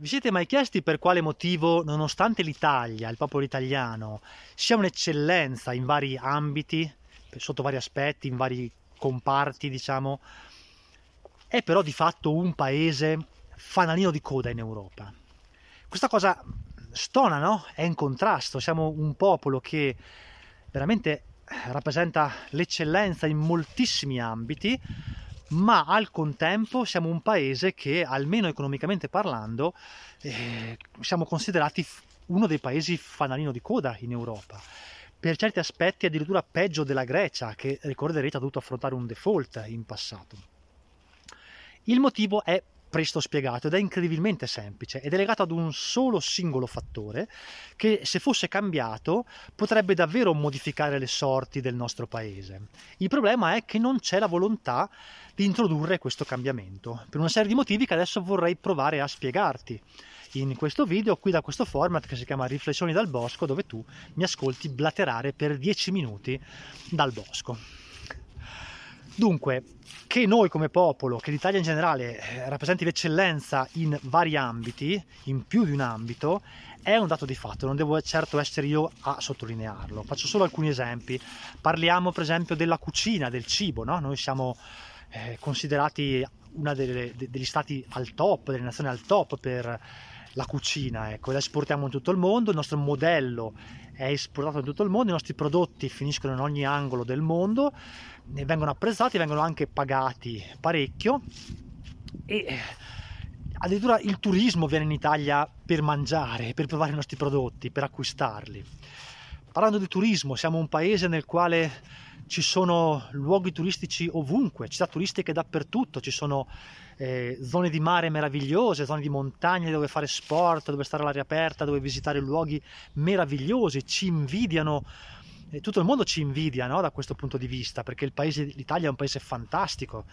Vi siete mai chiesti per quale motivo, nonostante l'Italia, il popolo italiano, sia un'eccellenza in vari ambiti, sotto vari aspetti, in vari comparti, diciamo, è però di fatto un paese fanalino di coda in Europa? Questa cosa stona, no? È in contrasto. Siamo un popolo che veramente rappresenta l'eccellenza in moltissimi ambiti, ma al contempo siamo un paese che, almeno economicamente parlando, siamo considerati uno dei paesi fanalino di coda in Europa. Per certi aspetti addirittura peggio della Grecia, che ricorderete ha dovuto affrontare un default in passato. Il motivo è presto spiegato ed è incredibilmente semplice ed è legato ad un solo singolo fattore che, se fosse cambiato, potrebbe davvero modificare le sorti del nostro paese. Il problema è che non c'è la volontà di introdurre questo cambiamento, per una serie di motivi che adesso vorrei provare a spiegarti in questo video, qui da questo format che si chiama Riflessioni dal bosco, dove tu mi ascolti blaterare per 10 minuti dal bosco. Dunque, che noi come popolo, che l'Italia in generale rappresenti l'eccellenza in vari ambiti, in più di un ambito, è un dato di fatto, non devo certo essere io a sottolinearlo. Faccio solo alcuni esempi. Parliamo per esempio della cucina, del cibo, no? Noi siamo considerati una degli stati al top, delle nazioni al top per la cucina, ecco, la esportiamo in tutto il mondo, il nostro modello è esportato in tutto il mondo, i nostri prodotti finiscono in ogni angolo del mondo, ne vengono apprezzati, vengono anche pagati parecchio e addirittura il turismo viene in Italia per mangiare, per provare i nostri prodotti, per acquistarli. Parlando di turismo, siamo un paese nel quale ci sono luoghi turistici ovunque, città turistiche dappertutto, ci sono zone di mare meravigliose, zone di montagna dove fare sport, dove stare all'aria aperta, dove visitare luoghi meravigliosi, ci invidiano, tutto il mondo ci invidia, no? Da questo punto di vista, perché l'Italia è un paese fantastico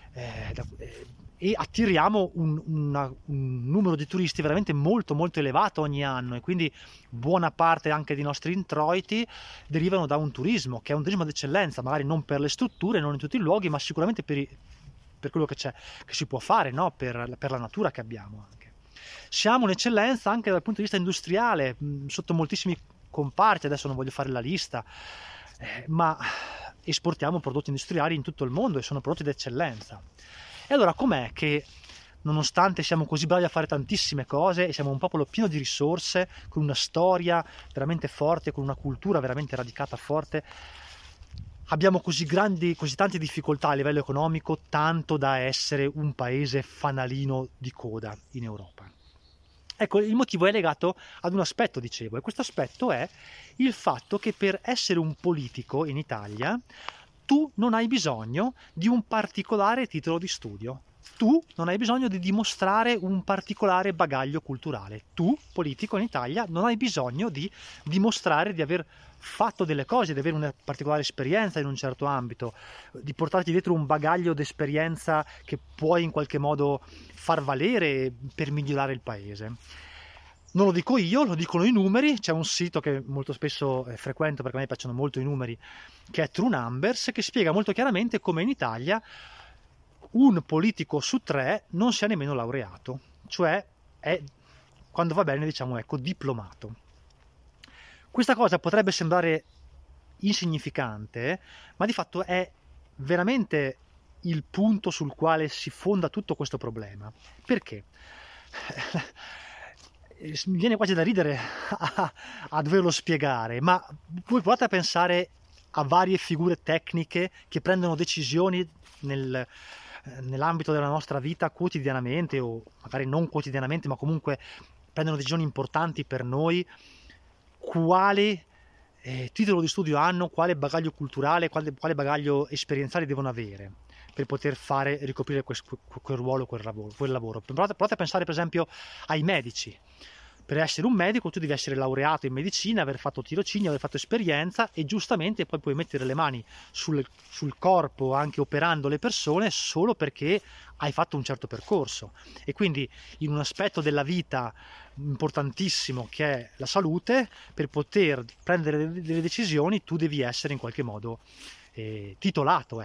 e attiriamo un numero di turisti veramente molto molto elevato ogni anno, e quindi buona parte anche dei nostri introiti derivano da un turismo che è un turismo d'eccellenza, magari non per le strutture, non in tutti i luoghi, ma sicuramente per quello che c'è, che si può fare, no? Per la natura che abbiamo anche. Siamo un'eccellenza anche dal punto di vista industriale, sotto moltissimi comparti, adesso non voglio fare la lista, ma esportiamo prodotti industriali in tutto il mondo e sono prodotti d'eccellenza. E allora com'è che, nonostante siamo così bravi a fare tantissime cose e siamo un popolo pieno di risorse, con una storia veramente forte, con una cultura veramente radicata forte, abbiamo così tante difficoltà a livello economico, tanto da essere un paese fanalino di coda in Europa? Ecco, il motivo è legato ad un aspetto, dicevo, e questo aspetto è il fatto che per essere un politico in Italia tu non hai bisogno di un particolare titolo di studio, tu non hai bisogno di dimostrare un particolare bagaglio culturale, tu, politico in Italia, non hai bisogno di dimostrare di aver fatto delle cose, di avere una particolare esperienza in un certo ambito, di portarti dietro un bagaglio d'esperienza che puoi in qualche modo far valere per migliorare il paese. Non lo dico io, lo dicono i numeri. C'è un sito che molto spesso frequento perché a me piacciono molto i numeri, che è True Numbers, che spiega molto chiaramente come in Italia un politico su 3 non sia nemmeno laureato, cioè è, quando va bene, diciamo, ecco, diplomato. Questa cosa potrebbe sembrare insignificante, ma di fatto è veramente il punto sul quale si fonda tutto questo problema. Perché? Mi viene quasi da ridere a doverlo spiegare, ma voi provate a pensare a varie figure tecniche che prendono decisioni nell'ambito della nostra vita quotidianamente, o magari non quotidianamente, ma comunque prendono decisioni importanti per noi. Quale titolo di studio hanno, quale bagaglio culturale, quale bagaglio esperienziale devono avere per poter ricoprire quel ruolo, quel lavoro. Provate a pensare per esempio ai medici. Per essere un medico tu devi essere laureato in medicina, aver fatto tirocinio, aver fatto esperienza, e giustamente poi puoi mettere le mani sul corpo, anche operando le persone, solo perché hai fatto un certo percorso. E quindi in un aspetto della vita importantissimo che è la salute, per poter prendere delle decisioni tu devi essere in qualche modo titolato, ecco.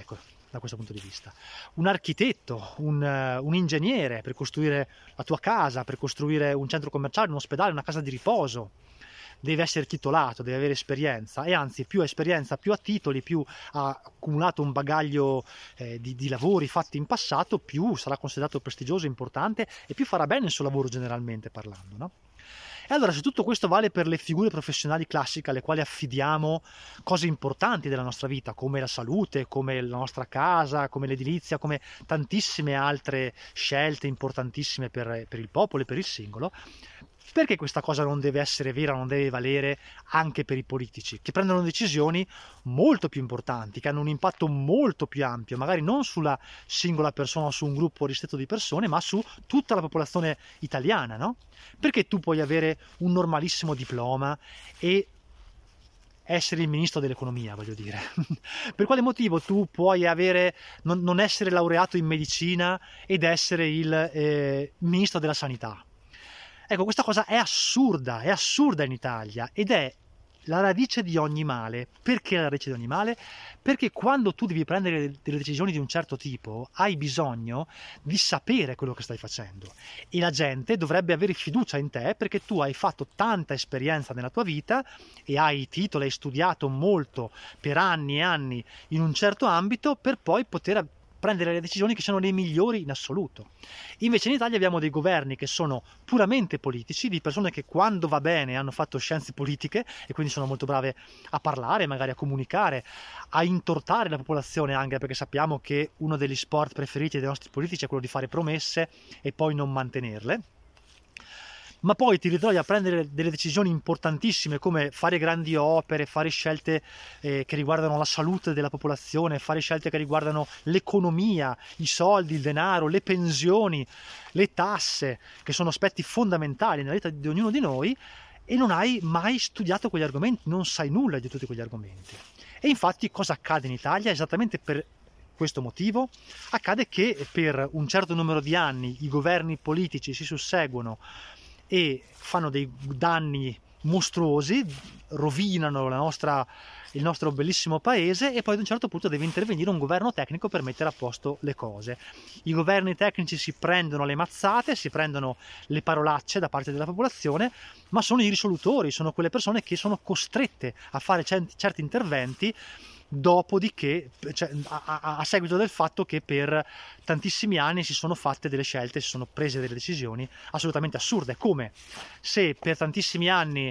da questo punto di vista. Un architetto, un ingegnere per costruire la tua casa, per costruire un centro commerciale, un ospedale, una casa di riposo, deve essere titolato, deve avere esperienza, e anzi più ha esperienza, più ha titoli, più ha accumulato un bagaglio di lavori fatti in passato, più sarà considerato prestigioso, importante, e più farà bene il suo lavoro generalmente parlando, no? E allora, se tutto questo vale per le figure professionali classiche alle quali affidiamo cose importanti della nostra vita, come la salute, come la nostra casa, come l'edilizia, come tantissime altre scelte importantissime per il popolo e per il singolo, perché questa cosa non deve essere vera, non deve valere anche per i politici, che prendono decisioni molto più importanti, che hanno un impatto molto più ampio, magari non sulla singola persona o su un gruppo ristretto di persone, ma su tutta la popolazione italiana, no? Perché tu puoi avere un normalissimo diploma e essere il ministro dell'economia, voglio dire. Per quale motivo tu puoi non essere laureato in medicina ed essere il ministro della sanità? Ecco, questa cosa è assurda in Italia, ed è la radice di ogni male. Perché la radice di ogni male? Perché quando tu devi prendere delle decisioni di un certo tipo, hai bisogno di sapere quello che stai facendo, e la gente dovrebbe avere fiducia in te perché tu hai fatto tanta esperienza nella tua vita e hai titoli, hai studiato molto per anni e anni in un certo ambito per poi poter prendere le decisioni che sono le migliori in assoluto. Invece in Italia abbiamo dei governi che sono puramente politici, di persone che quando va bene hanno fatto scienze politiche e quindi sono molto brave a parlare, magari a comunicare, a intortare la popolazione, anche perché sappiamo che uno degli sport preferiti dei nostri politici è quello di fare promesse e poi non mantenerle. Ma poi ti ritrovi a prendere delle decisioni importantissime come fare grandi opere, fare scelte che riguardano la salute della popolazione, fare scelte che riguardano l'economia, i soldi, il denaro, le pensioni, le tasse, che sono aspetti fondamentali nella vita di ognuno di noi, e non hai mai studiato quegli argomenti, non sai nulla di tutti quegli argomenti. E infatti cosa accade in Italia? Esattamente per questo motivo accade che per un certo numero di anni i governi politici si susseguono e fanno dei danni mostruosi, rovinano il nostro bellissimo paese, e poi ad un certo punto deve intervenire un governo tecnico per mettere a posto le cose. I governi tecnici si prendono le mazzate, si prendono le parolacce da parte della popolazione, ma sono i risolutori, sono quelle persone che sono costrette a fare certi interventi dopodiché, cioè, a seguito del fatto che per tantissimi anni si sono fatte delle scelte, si sono prese delle decisioni assolutamente assurde, come se per tantissimi anni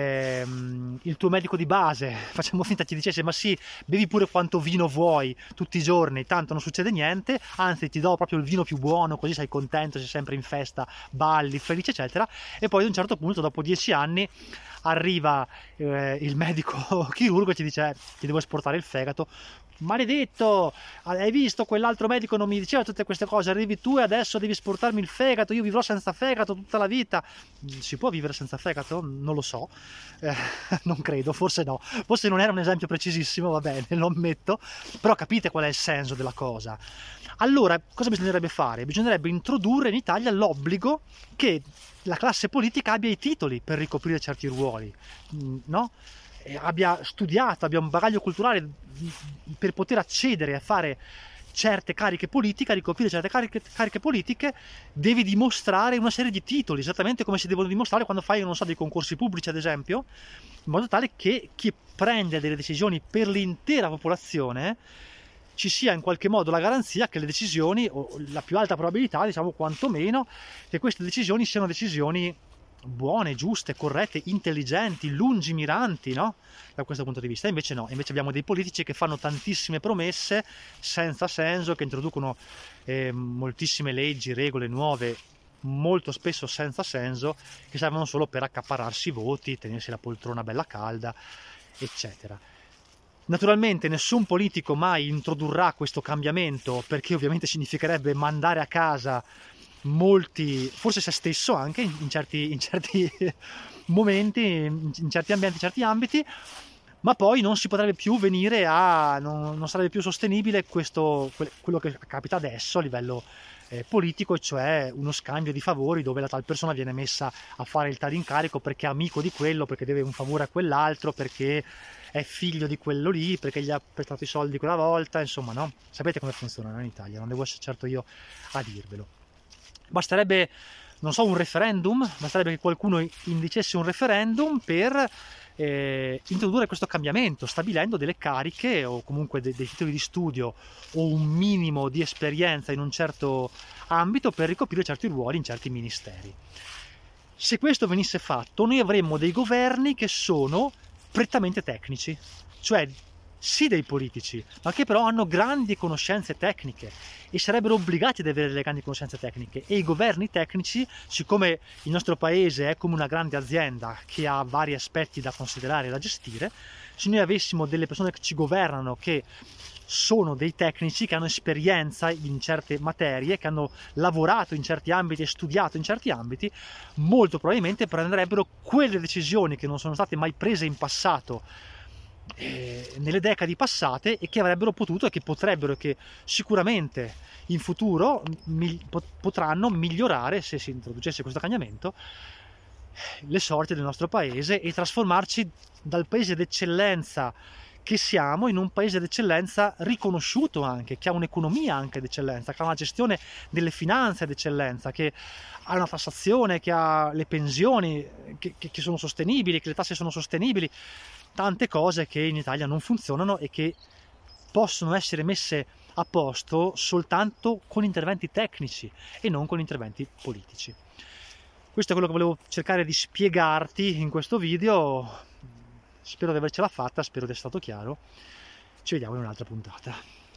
il tuo medico di base, facciamo finta, ti dicesse: ma sì, bevi pure quanto vino vuoi tutti i giorni, tanto non succede niente, anzi ti do proprio il vino più buono, così sei contento, sei sempre in festa, balli, felice eccetera. E poi ad un certo punto, dopo 10 anni, arriva il medico chirurgo e ti dice: ti devo esportare il fegato. Maledetto, hai visto, quell'altro medico non mi diceva tutte queste cose, arrivi tu e adesso devi esportarmi il fegato, io vivrò senza fegato tutta la vita. Si può vivere senza fegato? Non lo so, non credo, forse no, forse non era un esempio precisissimo, va bene, lo ammetto, però capite qual è il senso della cosa. Allora, cosa bisognerebbe fare? Bisognerebbe introdurre in Italia l'obbligo che la classe politica abbia i titoli per ricoprire certi ruoli, no? Abbia studiato, abbia un bagaglio culturale per poter accedere a fare certe cariche politiche, a ricoprire certe cariche politiche, devi dimostrare una serie di titoli, esattamente come si devono dimostrare quando fai, non so, dei concorsi pubblici ad esempio, in modo tale che chi prende delle decisioni per l'intera popolazione ci sia in qualche modo la garanzia che le decisioni, o la più alta probabilità, diciamo, quantomeno, che queste decisioni siano decisioni buone, giuste, corrette, intelligenti, lungimiranti, no? Da questo punto di vista. Invece no, invece abbiamo dei politici che fanno tantissime promesse senza senso, che introducono moltissime leggi, regole nuove, molto spesso senza senso, che servono solo per accaparrarsi voti, tenersi la poltrona bella calda, eccetera. Naturalmente nessun politico mai introdurrà questo cambiamento, perché ovviamente significherebbe mandare a casa molti, forse se stesso anche in certi momenti, in certi ambienti, in certi ambiti, ma poi non si potrebbe più venire non sarebbe più sostenibile quello che capita adesso a livello politico, cioè uno scambio di favori dove la tal persona viene messa a fare il tal incarico perché è amico di quello, perché deve un favore a quell'altro, perché è figlio di quello lì, perché gli ha prestato i soldi quella volta, insomma, no? Sapete come funziona in Italia, non devo essere certo io a dirvelo. Basterebbe, non so, un referendum, basterebbe che qualcuno indicesse un referendum per introdurre questo cambiamento, stabilendo delle cariche o comunque dei titoli di studio o un minimo di esperienza in un certo ambito per ricoprire certi ruoli in certi ministeri. Se questo venisse fatto, noi avremmo dei governi che sono prettamente tecnici, cioè sì dei politici, ma che però hanno grandi conoscenze tecniche e sarebbero obbligati ad avere le grandi conoscenze tecniche, e i governi tecnici, siccome il nostro paese è come una grande azienda che ha vari aspetti da considerare e da gestire, se noi avessimo delle persone che ci governano che sono dei tecnici, che hanno esperienza in certe materie, che hanno lavorato in certi ambiti e studiato in certi ambiti, molto probabilmente prenderebbero quelle decisioni che non sono state mai prese in passato, nelle decadi passate, e che avrebbero potuto e che potrebbero e che sicuramente in futuro potranno migliorare, se si introducesse questo cambiamento, le sorti del nostro paese e trasformarci dal paese d'eccellenza che siamo in un paese d'eccellenza riconosciuto anche, che ha un'economia anche d'eccellenza, che ha una gestione delle finanze d'eccellenza, che ha una tassazione, che ha le pensioni che sono sostenibili, che le tasse sono sostenibili, tante cose che in Italia non funzionano e che possono essere messe a posto soltanto con interventi tecnici e non con interventi politici. Questo è quello che volevo cercare di spiegarti in questo video. Spero di avercela fatta, spero di essere stato chiaro. Ci vediamo in un'altra puntata.